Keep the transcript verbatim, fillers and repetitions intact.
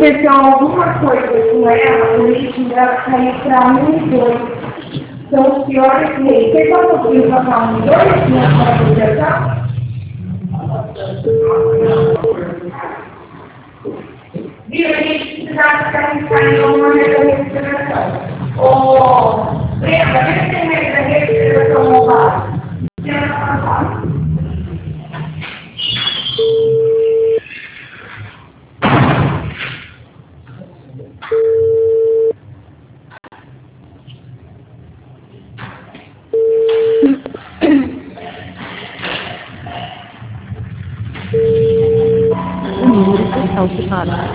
aconteceu alguma coisa com ela, o leite dela caiu para um e dois. São os piores leitos. Você já conseguiu passar um e dois nessa projeção? Viu, a gente precisava ficar caindo alguma respiração. Ô, lembra, vê se tem medo da respiração mobile. O número está ocupado.